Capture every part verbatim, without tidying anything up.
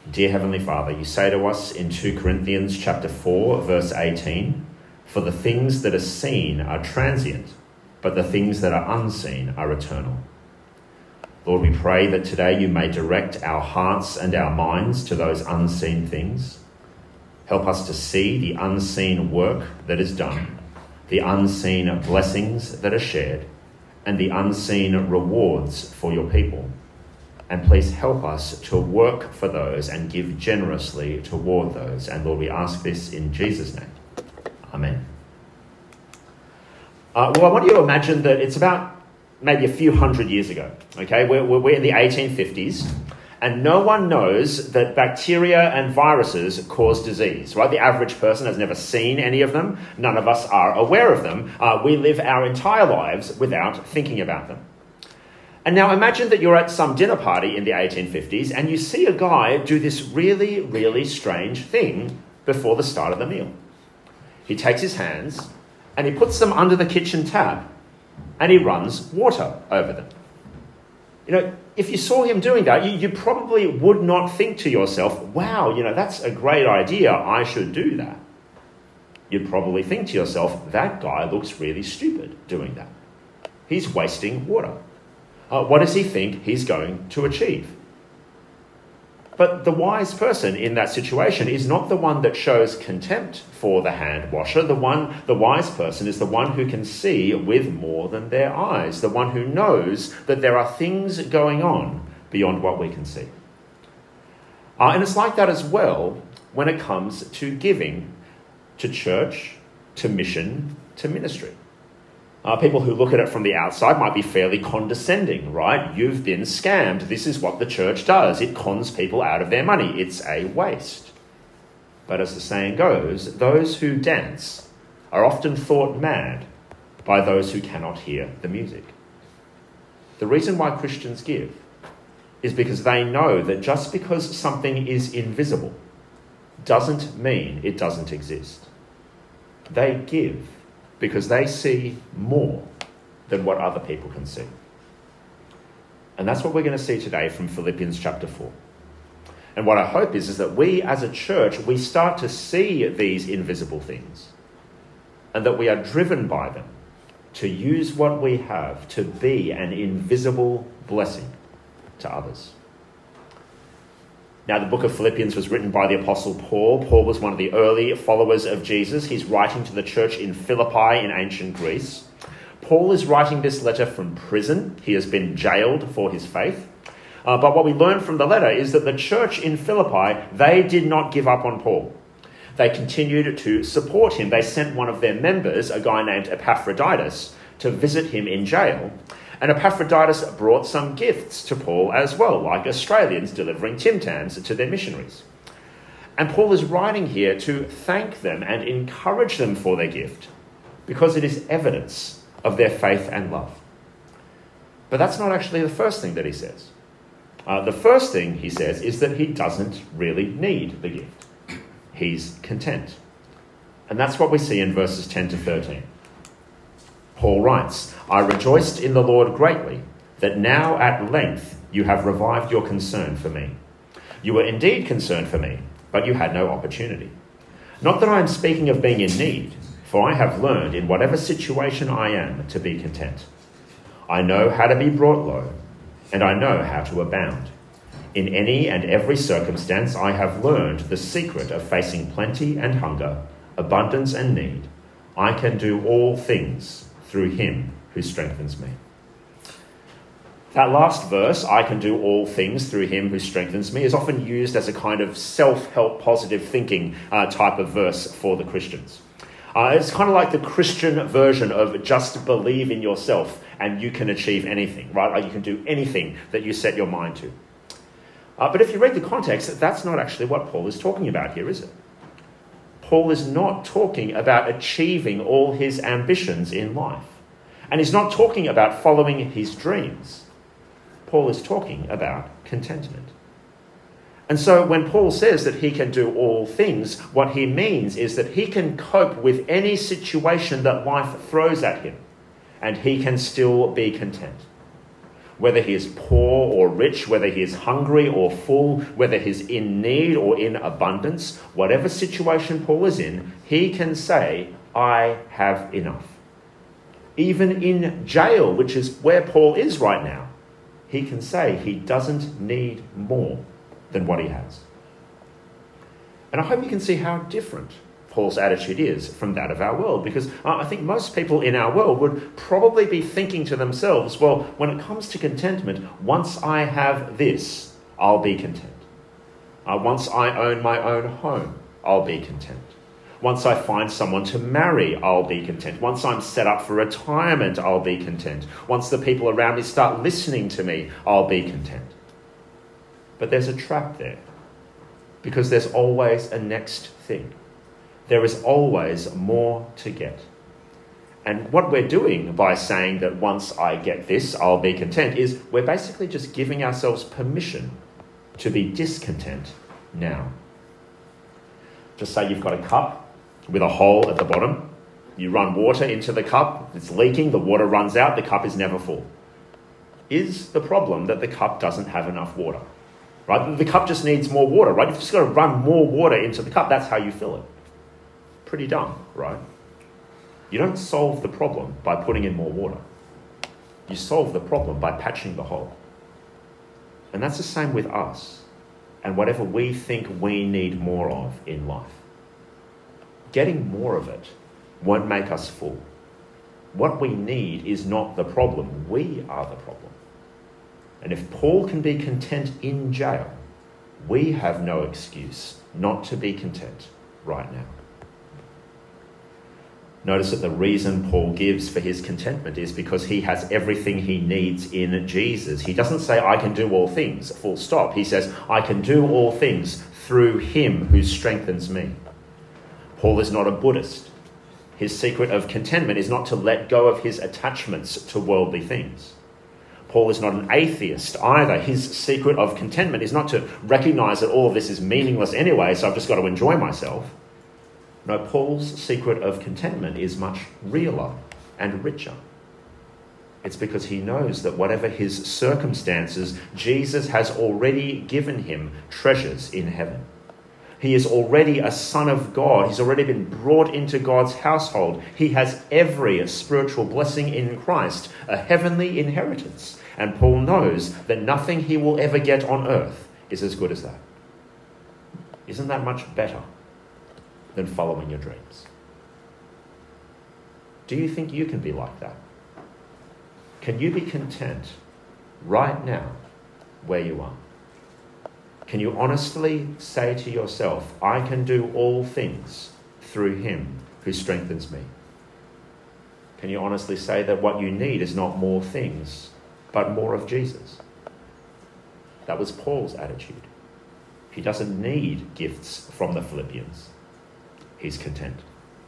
Dear Heavenly Father, you say to us in Second Corinthians chapter four, verse eighteen, "For the things that are seen are transient, but the things that are unseen are eternal." Lord, we pray that today you may direct our hearts and our minds to those unseen things. Help us to see the unseen work that is done, the unseen blessings that are shared, and the unseen rewards for your people. And please help us to work for those and give generously toward those. And Lord, we ask this in Jesus' name. Amen. Uh, well, I want you to imagine that it's about maybe a few hundred years ago. Okay, we're, we're in the eighteen fifties, and no one knows that bacteria and viruses cause disease, right? The average person has never seen any of them. None of us are aware of them. Uh, we live our entire lives without thinking about them. And now imagine that you're at some dinner party in the eighteen fifties and you see a guy do this really, really strange thing before the start of the meal. He takes his hands and he puts them under the kitchen tap and he runs water over them. You know, if you saw him doing that, you, you probably would not think to yourself, wow, you know, that's a great idea, I should do that. You'd probably think to yourself, that guy looks really stupid doing that. He's wasting water. Uh, what does he think he's going to achieve? But the wise person in that situation is not the one that shows contempt for the hand washer. The one, the wise person is the one who can see with more than their eyes, the one who knows that there are things going on beyond what we can see. Uh, and it's like that as well when it comes to giving to church, to mission, to ministry. Uh, people who look at it from the outside might be fairly condescending, right? You've been scammed. This is what the church does. It cons people out of their money. It's a waste. But as the saying goes, those who dance are often thought mad by those who cannot hear the music. The reason why Christians give is because they know that just because something is invisible doesn't mean it doesn't exist. They give because they see more than what other people can see. And that's what we're going to see today from Philippians chapter four. And what I hope is, is that we as a church, we start to see these invisible things and that we are driven by them to use what we have to be an invisible blessing to others. Now, the book of Philippians was written by the Apostle Paul. Paul was one of the early followers of Jesus. He's writing to the church in Philippi in ancient Greece. Paul is writing this letter from prison. He has been jailed for his faith. Uh, but what we learn from the letter is that the church in Philippi, they did not give up on Paul. They continued to support him. They sent one of their members, a guy named Epaphroditus, to visit him in jail. And Epaphroditus brought some gifts to Paul as well, like Australians delivering Tim Tams to their missionaries. And Paul is writing here to thank them and encourage them for their gift because it is evidence of their faith and love. But that's not actually the first thing that he says. Uh, the first thing he says is that he doesn't really need the gift. He's content. And that's what we see in verses ten to thirteen. Paul writes, "I rejoiced in the Lord greatly that now at length you have revived your concern for me. You were indeed concerned for me, but you had no opportunity. Not that I am speaking of being in need, for I have learned in whatever situation I am to be content. I know how to be brought low, and I know how to abound. In any and every circumstance I have learned the secret of facing plenty and hunger, abundance and need. I can do all things through him who strengthens me." That last verse, "I can do all things through him who strengthens me," is often used as a kind of self-help, positive thinking uh, type of verse for the Christians. Uh, it's kind of like the Christian version of just believe in yourself and you can achieve anything, right? Like you can do anything that you set your mind to. Uh, but if you read the context, that's not actually what Paul is talking about here, is it? Paul is not talking about achieving all his ambitions in life. And he's not talking about following his dreams. Paul is talking about contentment. And so when Paul says that he can do all things, what he means is that he can cope with any situation that life throws at him, and he can still be content. Whether he is poor or rich, whether he is hungry or full, whether he's in need or in abundance, whatever situation Paul is in, he can say, I have enough. Even in jail, which is where Paul is right now, he can say he doesn't need more than what he has. And I hope you can see how different Paul's attitude is from that of our world, because I think most people in our world would probably be thinking to themselves, well, when it comes to contentment, once I have this, I'll be content. Uh, once I own my own home, I'll be content. Once I find someone to marry, I'll be content. Once I'm set up for retirement, I'll be content. Once the people around me start listening to me, I'll be content. But there's a trap there, because there's always a next thing. There is always more to get. And what we're doing by saying that once I get this, I'll be content, is we're basically just giving ourselves permission to be discontent now. Just say you've got a cup with a hole at the bottom. You run water into the cup, it's leaking, the water runs out, the cup is never full. Is the problem that the cup doesn't have enough water? Right? The cup just needs more water, right? You've just got to run more water into the cup. That's how you fill it. Pretty dumb, right? You don't solve the problem by putting in more water. You solve the problem by patching the hole. And that's the same with us and whatever we think we need more of in life. Getting more of it won't make us full. What we need is not the problem. We are the problem. And if Paul can be content in jail, we have no excuse not to be content right now. Notice that the reason Paul gives for his contentment is because he has everything he needs in Jesus. He doesn't say, I can do all things, full stop. He says, I can do all things through him who strengthens me. Paul is not a Buddhist. His secret of contentment is not to let go of his attachments to worldly things. Paul is not an atheist either. His secret of contentment is not to recognize that all of this is meaningless anyway, so I've just got to enjoy myself. No, Paul's secret of contentment is much realer and richer. It's because he knows that whatever his circumstances, Jesus has already given him treasures in heaven. He is already a son of God. He's already been brought into God's household. He has every spiritual blessing in Christ, a heavenly inheritance. And Paul knows that nothing he will ever get on earth is as good as that. Isn't that much better than following your dreams? Do you think you can be like that? Can you be content right now where you are? Can you honestly say to yourself, I can do all things through him who strengthens me? Can you honestly say that what you need is not more things, but more of Jesus? That was Paul's attitude. He doesn't need gifts from the Philippians. He's content.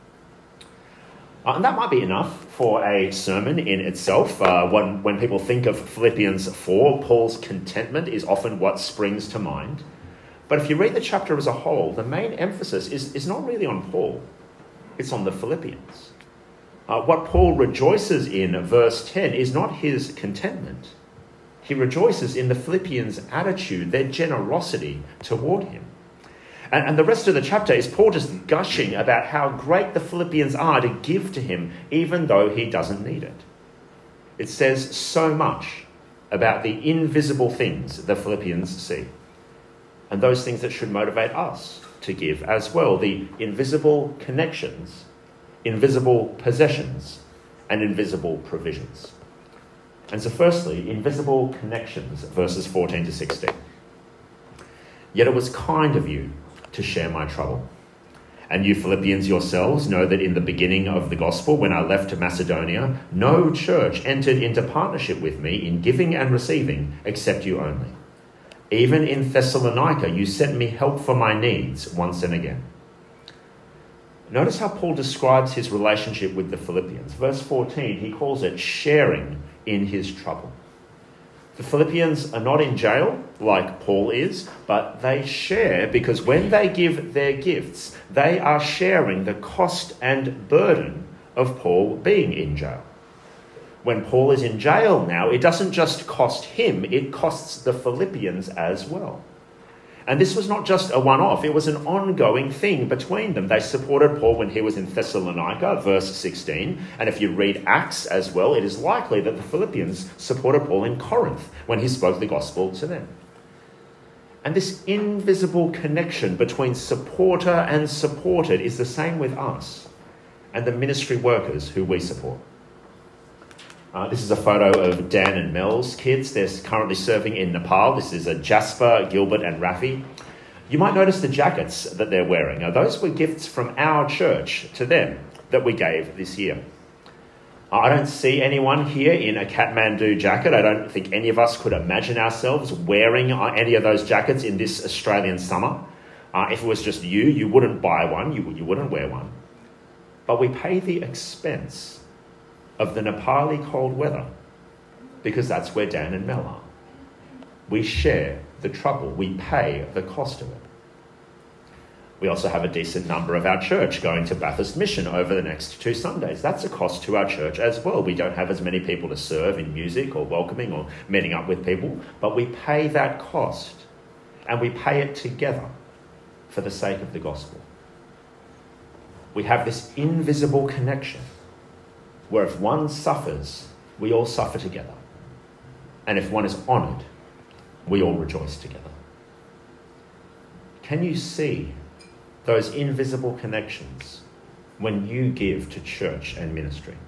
Uh, and that might be enough for a sermon in itself. Uh, when, when people think of Philippians four, Paul's contentment is often what springs to mind. But if you read the chapter as a whole, the main emphasis is, is not really on Paul. It's on the Philippians. Uh, what Paul rejoices in, verse ten, is not his contentment. He rejoices in the Philippians' attitude, their generosity toward him. And, and the rest of the chapter is Paul just gushing about how great the Philippians are to give to him, even though he doesn't need it. It says so much about the invisible things the Philippians see, and those things that should motivate us to give as well, the invisible connections, invisible possessions, and invisible provisions. And so firstly, invisible connections, verses fourteen to sixteen. Yet it was kind of you to share my trouble. And you Philippians yourselves know that in the beginning of the gospel, when I left to Macedonia, no church entered into partnership with me in giving and receiving except you only. Even in Thessalonica, you sent me help for my needs once and again. Notice how Paul describes his relationship with the Philippians. Verse fourteen, he calls it sharing in his trouble. The Philippians are not in jail like Paul is, but they share because when they give their gifts, they are sharing the cost and burden of Paul being in jail. when Paul is in jail now, it doesn't just cost him, it costs the Philippians as well. And this was not just a one-off, it was an ongoing thing between them. They supported Paul when he was in Thessalonica, verse sixteen. And if you read Acts as well, it is likely that the Philippians supported Paul in Corinth when he spoke the gospel to them. And this invisible connection between supporter and supported is the same with us and the ministry workers who we support. Uh, this is a photo of Dan and Mel's kids. They're currently serving in Nepal. This is a Jasper, Gilbert and Rafi. You might notice the jackets that they're wearing. Now, those were gifts from our church to them that we gave this year. Uh, I don't see anyone here in a Kathmandu jacket. I don't think any of us could imagine ourselves wearing uh, any of those jackets in this Australian summer. Uh, if it was just you, you wouldn't buy one, you, you wouldn't wear one. But we pay the expense of the Nepali cold weather, because that's where Dan and Mel are. We share the trouble, we pay the cost of it. We also have a decent number of our church going to Bathurst Mission over the next two Sundays. That's a cost to our church as well. We don't have as many people to serve in music or welcoming or meeting up with people, but we pay that cost, and we pay it together for the sake of the gospel. We have this invisible connection where if one suffers, we all suffer together. And if one is honoured, we all rejoice together. Can you see those invisible connections when you give to church and ministry?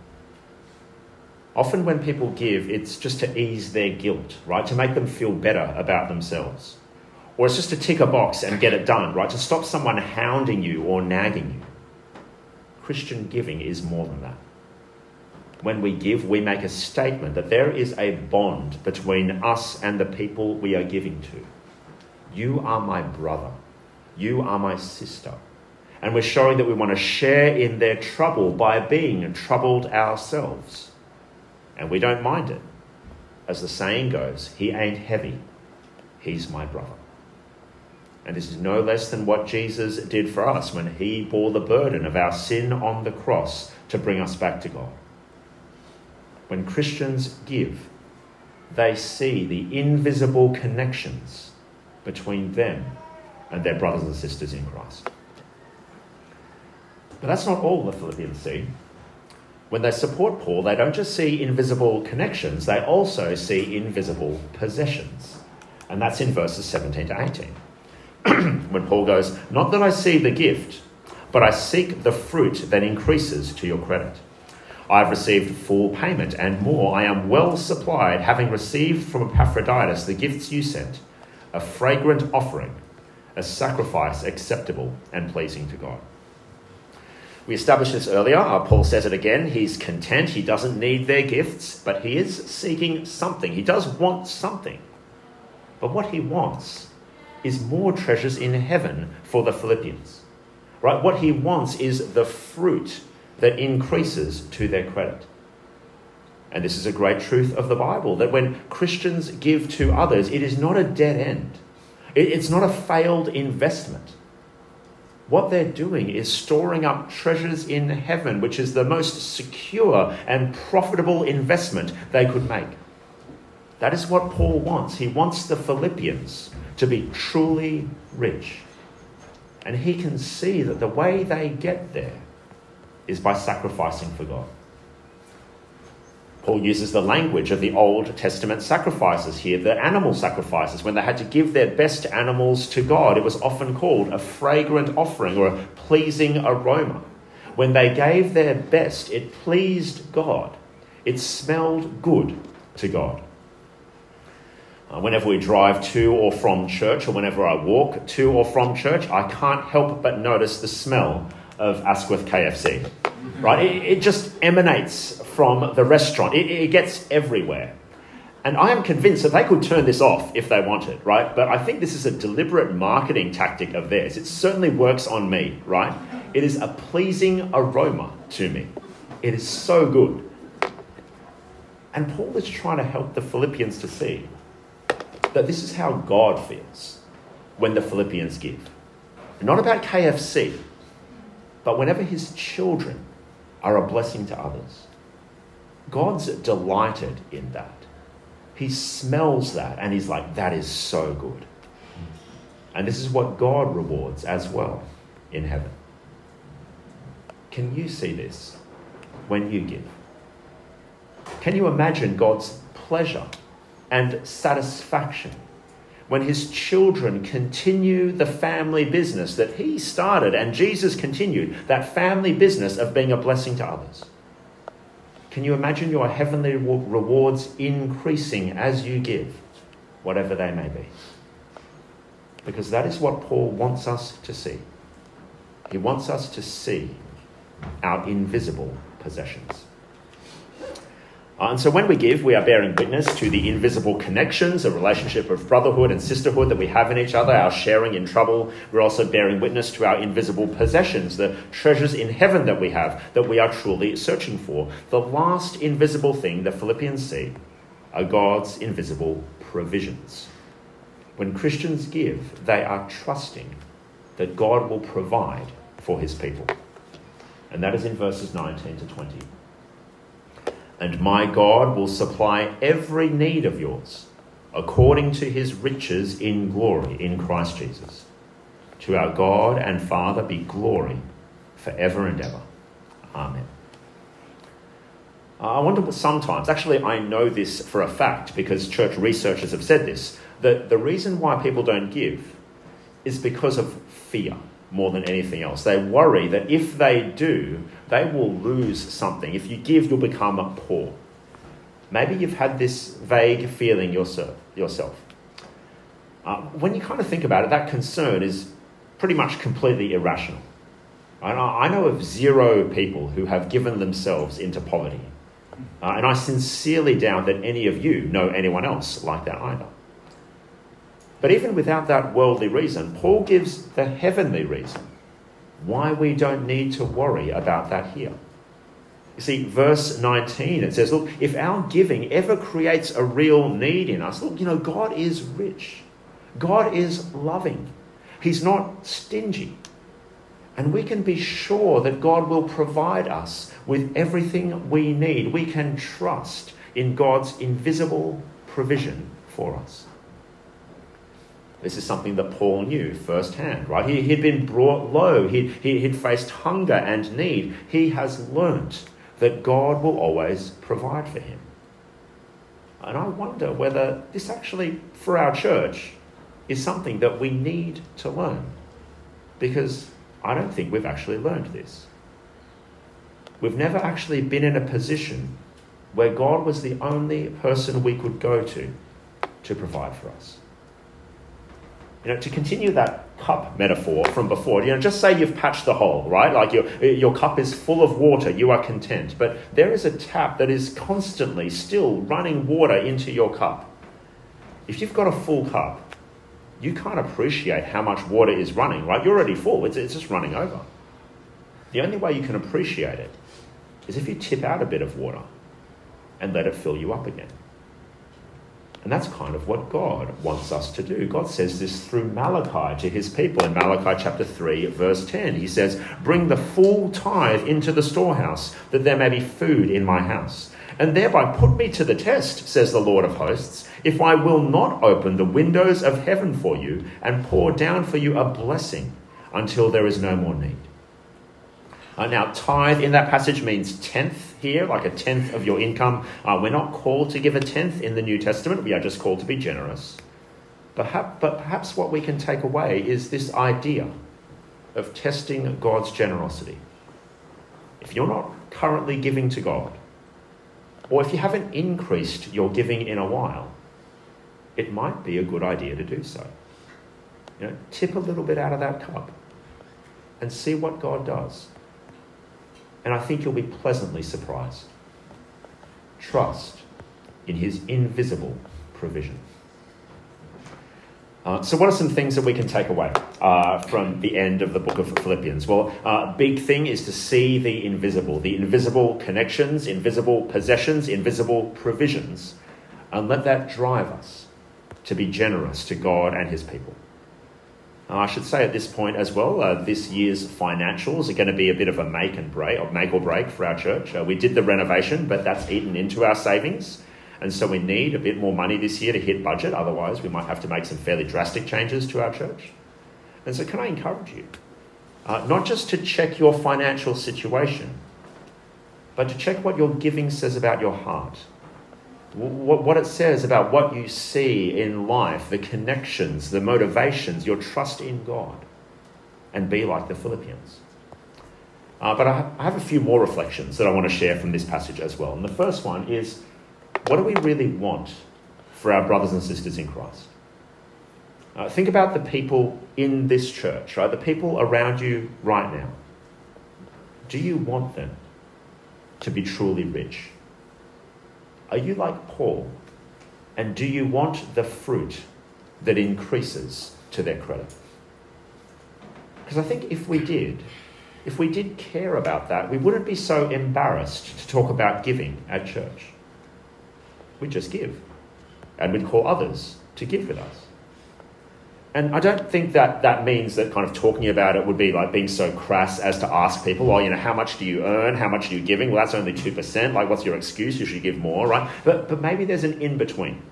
Often when people give, it's just to ease their guilt, right? To make them feel better about themselves. Or it's just to tick a box and get it done, right? To stop someone hounding you or nagging you. Christian giving is more than that. When we give, we make a statement that there is a bond between us and the people we are giving to. You are my brother. You are my sister. And we're showing that we want to share in their trouble by being troubled ourselves. And we don't mind it. As the saying goes, he ain't heavy. He's my brother. And this is no less than what Jesus did for us when he bore the burden of our sin on the cross to bring us back to God. When Christians give, they see the invisible connections between them and their brothers and sisters in Christ. But that's not all the Philippians see. When they support Paul, they don't just see invisible connections, they also see invisible possessions. And that's in verses seventeen to eighteen. When Paul goes, "Not that I see the gift, but I seek the fruit that increases to your credit. I have received full payment and more. I am well supplied, having received from Epaphroditus the gifts you sent, a fragrant offering, a sacrifice acceptable and pleasing to God." We established this earlier. Uh, Paul says it again. He's content. He doesn't need their gifts, but he is seeking something. He does want something. But what he wants is more treasures in heaven for the Philippians. Right? What he wants is the fruit that increases to their credit. And this is a great truth of the Bible, that when Christians give to others, it is not a dead end. It's not a failed investment. What they're doing is storing up treasures in heaven, which is the most secure and profitable investment they could make. That is what Paul wants. He wants the Philippians to be truly rich. And he can see that the way they get there is by sacrificing for God. Paul uses the language of the Old Testament sacrifices here, the animal sacrifices. When they had to give their best animals to God, it was often called a fragrant offering or a pleasing aroma. When they gave their best, it pleased God. It smelled good to God. Uh, whenever we drive to or from church, or whenever I walk to or from church, I can't help but notice the smell of Asquith K F C. Right? It, it just emanates from the restaurant. It, it gets everywhere. And I am convinced that they could turn this off if they wanted, right? But I think this is a deliberate marketing tactic of theirs. It certainly works on me, right? It is a pleasing aroma to me. It is so good. And Paul is trying to help the Philippians to see that this is how God feels when the Philippians give. Not about K F C, but whenever his children are a blessing to others. God's delighted in that. He smells that and he's like, that is so good. And this is what God rewards as well in heaven. Can you see this when you give? Can you imagine God's pleasure and satisfaction when his children continue the family business that he started and Jesus continued, that family business of being a blessing to others? Can you imagine your heavenly rewards increasing as you give, whatever they may be? Because that is what Paul wants us to see. He wants us to see our invisible possessions. Uh, and so when we give, we are bearing witness to the invisible connections, a relationship of brotherhood and sisterhood that we have in each other, our sharing in trouble. We're also bearing witness to our invisible possessions, the treasures in heaven that we have, that we are truly searching for. The last invisible thing that Philippians see are God's invisible provisions. When Christians give, they are trusting that God will provide for his people. And that is in verses nineteen to twenty. And my God will supply every need of yours according to his riches in glory in Christ Jesus. To our God and Father be glory forever and ever. Amen. I wonder sometimes, actually I know this for a fact because church researchers have said this, that the reason why people don't give is because of fear more than anything else. They worry that if they do, they will lose something. If you give, you'll become poor. Maybe you've had this vague feeling yourself. yourself. Uh, when you kind of think about it, that concern is pretty much completely irrational. I know, I know of zero people who have given themselves into poverty. Uh, and I sincerely doubt that any of you know anyone else like that either. But even without that worldly reason, Paul gives the heavenly reason why we don't need to worry about that here. You see, verse nineteen, it says, look, if our giving ever creates a real need in us, look, you know, God is rich. God is loving. He's not stingy. And we can be sure that God will provide us with everything we need. We can trust in God's invisible provision for us. This is something that Paul knew firsthand, right? He, he'd been brought low. He, he, he'd faced hunger and need. He has learnt that God will always provide for him. And I wonder whether this actually, for our church, is something that we need to learn. Because I don't think we've actually learned this. We've never actually been in a position where God was the only person we could go to to provide for us. You know, to continue that cup metaphor from before, you know, just say you've patched the hole, right? Like your, your cup is full of water, you are content. But there is a tap that is constantly still running water into your cup. If you've got a full cup, you can't appreciate how much water is running, right? You're already full, it's, it's just running over. The only way you can appreciate it is if you tip out a bit of water and let it fill you up again. And that's kind of what God wants us to do. God says this through Malachi to his people in Malachi chapter three, verse ten. He says, bring the full tithe into the storehouse, that there may be food in my house. And thereby put me to the test, says the Lord of hosts, if I will not open the windows of heaven for you and pour down for you a blessing until there is no more need. Uh, now, tithe in that passage means tenth here, like a tenth of your income. Uh, we're not called to give a tenth in the New Testament. We are just called to be generous. Perhaps, but perhaps what we can take away is this idea of testing God's generosity. If you're not currently giving to God, or if you haven't increased your giving in a while, it might be a good idea to do so. You know, tip a little bit out of that cup and see what God does. And I think you'll be pleasantly surprised. Trust in his invisible provision. Uh, so what are some things that we can take away uh, from the end of the book of Philippians? Well, a uh, big thing is to see the invisible, the invisible connections, invisible possessions, invisible provisions, and let that drive us to be generous to God and his people. Uh, I should say at this point as well, uh, this year's financials are going to be a bit of a make and break, or make or break for our church. Uh, we did the renovation, but that's eaten into our savings. And so we need a bit more money this year to hit budget. Otherwise, we might have to make some fairly drastic changes to our church. And so can I encourage you, uh, not just to check your financial situation, but to check what your giving says about your heart. What it says about what you see in life, the connections, the motivations, your trust in God, and be like the Philippians. Uh, but I have a few more reflections that I want to share from this passage as well. And the first one is, what do we really want for our brothers and sisters in Christ? Uh, think about the people in this church, right? The people around you right now. Do you want them to be truly rich? Are you like Paul? And do you want the fruit that increases to their credit? Because I think if we did, if we did care about that, we wouldn't be so embarrassed to talk about giving at church. We'd just give. And we'd call others to give with us. And I don't think that that means that kind of talking about it would be like being so crass as to ask people, well, you know, how much do you earn? How much are you giving? Well, that's only two percent. Like, what's your excuse? You should give more, right? But but maybe there's an in-between.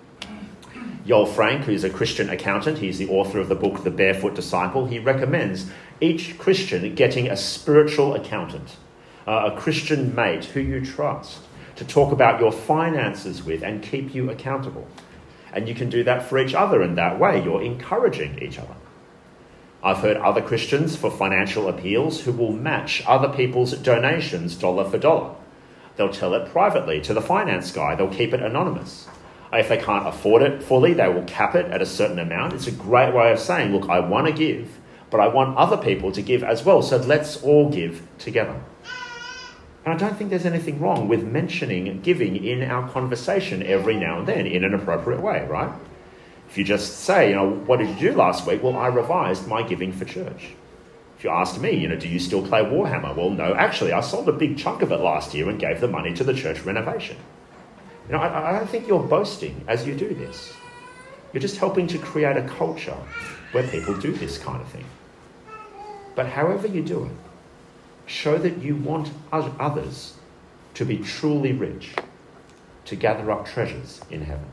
Yoel Frank, who's a Christian accountant, he's the author of the book The Barefoot Disciple, he recommends each Christian getting a spiritual accountant, uh, a Christian mate who you trust, to talk about your finances with and keep you accountable. And you can do that for each other in that way. You're encouraging each other. I've heard other Christians for financial appeals who will match other people's donations dollar for dollar. They'll tell it privately to the finance guy. They'll keep it anonymous. If they can't afford it fully, they will cap it at a certain amount. It's a great way of saying, look, I want to give, but I want other people to give as well. So let's all give together. And I don't think there's anything wrong with mentioning giving in our conversation every now and then in an appropriate way, right? If you just say, you know, what did you do last week? Well, I revised my giving for church. If you asked me, you know, do you still play Warhammer? Well, no, actually, I sold a big chunk of it last year and gave the money to the church renovation. You know, I, I don't think you're boasting as you do this. You're just helping to create a culture where people do this kind of thing. But however you do it, show that you want others to be truly rich, to gather up treasures in heaven.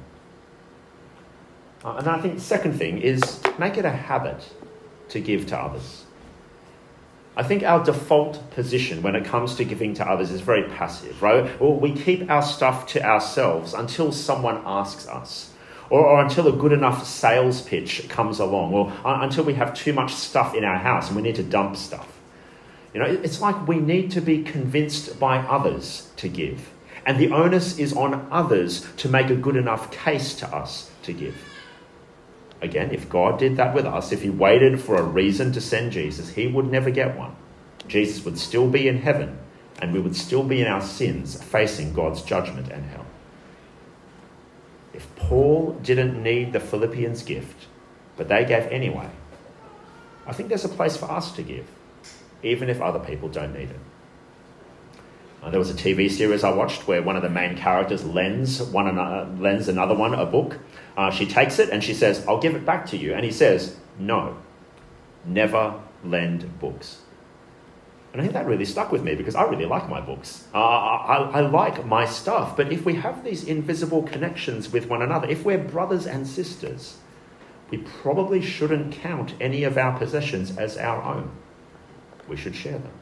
Uh, and I think the second thing is make it a habit to give to others. I think our default position when it comes to giving to others is very passive, right? Or we keep our stuff to ourselves until someone asks us, or, or until a good enough sales pitch comes along, or uh, until we have too much stuff in our house and we need to dump stuff. You know, it's like we need to be convinced by others to give. And the onus is on others to make a good enough case to us to give. Again, if God did that with us, if he waited for a reason to send Jesus, he would never get one. Jesus would still be in heaven, and we would still be in our sins, facing God's judgment and hell. If Paul didn't need the Philippians' gift, but they gave anyway, I think there's a place for us to give, even if other people don't need it. Uh, there was a T V series I watched where one of the main characters lends one another, lends another one a book. Uh, she takes it and she says, I'll give it back to you. And he says, no, never lend books. And I think that really stuck with me because I really like my books. Uh, I, I like my stuff. But if we have these invisible connections with one another, if we're brothers and sisters, we probably shouldn't count any of our possessions as our own. We should share them.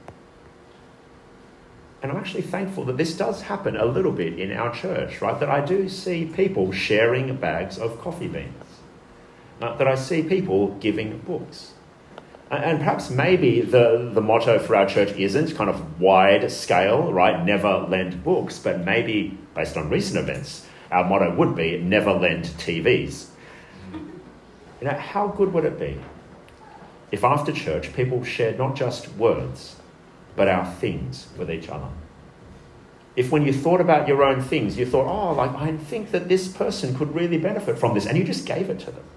And I'm actually thankful that this does happen a little bit in our church, right? That I do see people sharing bags of coffee beans. Uh, that I see people giving books. And, and perhaps maybe the, the motto for our church isn't kind of wide scale, right? Never lend books. But maybe, based on recent events, our motto would be never lend T Vs. You know, how good would it be if after church people shared not just words, but our things with each other? If when you thought about your own things, you thought, oh, like I think that this person could really benefit from this, and you just gave it to them.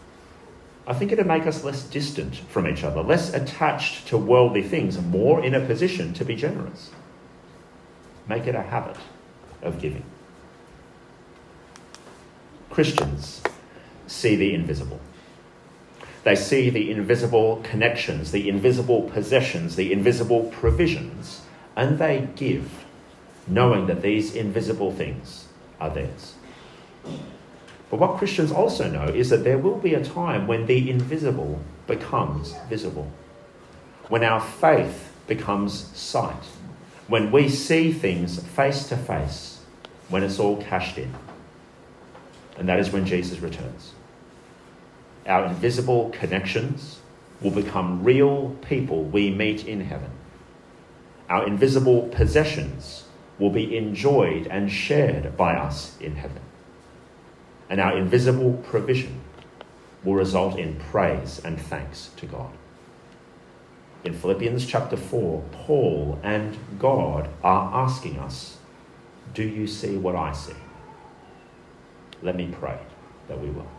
I think it'd make us less distant from each other, less attached to worldly things, more in a position to be generous. Make it a habit of giving. Christians see the invisible. They see the invisible connections, the invisible possessions, the invisible provisions, and they give, knowing that these invisible things are theirs. But what Christians also know is that there will be a time when the invisible becomes visible, when our faith becomes sight, when we see things face to face, when it's all cashed in. And that is when Jesus returns. Our invisible connections will become real people we meet in heaven. Our invisible possessions will be enjoyed and shared by us in heaven. And our invisible provision will result in praise and thanks to God. In Philippians chapter four, Paul and God are asking us, do you see what I see? Let me pray that we will.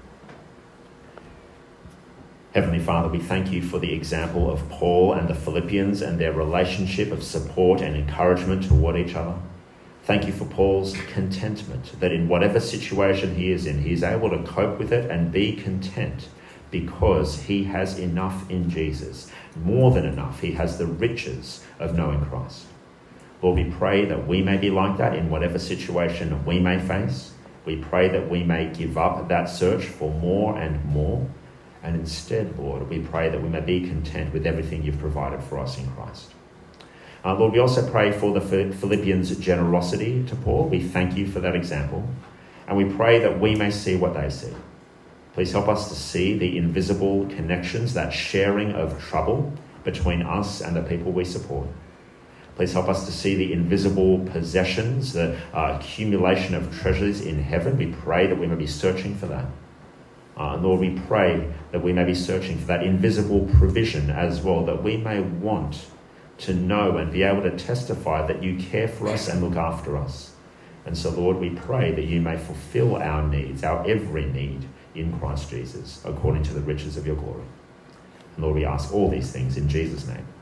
Heavenly Father, we thank you for the example of Paul and the Philippians and their relationship of support and encouragement toward each other. Thank you for Paul's contentment, that in whatever situation he is in, he is able to cope with it and be content because he has enough in Jesus, more than enough. He has the riches of knowing Christ. Lord, we pray that we may be like that in whatever situation we may face. We pray that we may give up that search for more and more. And instead, Lord, we pray that we may be content with everything you've provided for us in Christ. Uh, Lord, we also pray for the Philippians' generosity to Paul. We thank you for that example. And we pray that we may see what they see. Please help us to see the invisible connections, that sharing of trouble between us and the people we support. Please help us to see the invisible possessions, the uh, accumulation of treasures in heaven. We pray that we may be searching for that. Uh, Lord, we pray that we may be searching for that invisible provision as well, that we may want to know and be able to testify that you care for us and look after us. And so, Lord, we pray that you may fulfill our needs, our every need in Christ Jesus, according to the riches of your glory. And Lord, we ask all these things in Jesus' name.